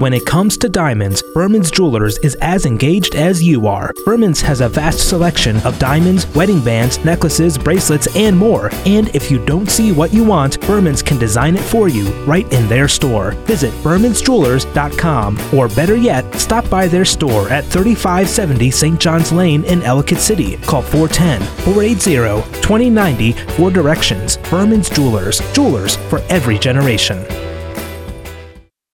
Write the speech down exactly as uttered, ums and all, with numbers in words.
When it comes to diamonds, Berman's Jewelers is as engaged as you are. Berman's has a vast selection of diamonds, wedding bands, necklaces, bracelets, and more. And if you don't see what you want, Berman's can design it for you right in their store. Visit bermans jewelers dot com, or better yet, stop by their store at thirty-five seventy Saint John's Lane in Ellicott City. Call four one zero, four eight zero, two zero nine zero for directions. Berman's Jewelers, jewelers for every generation.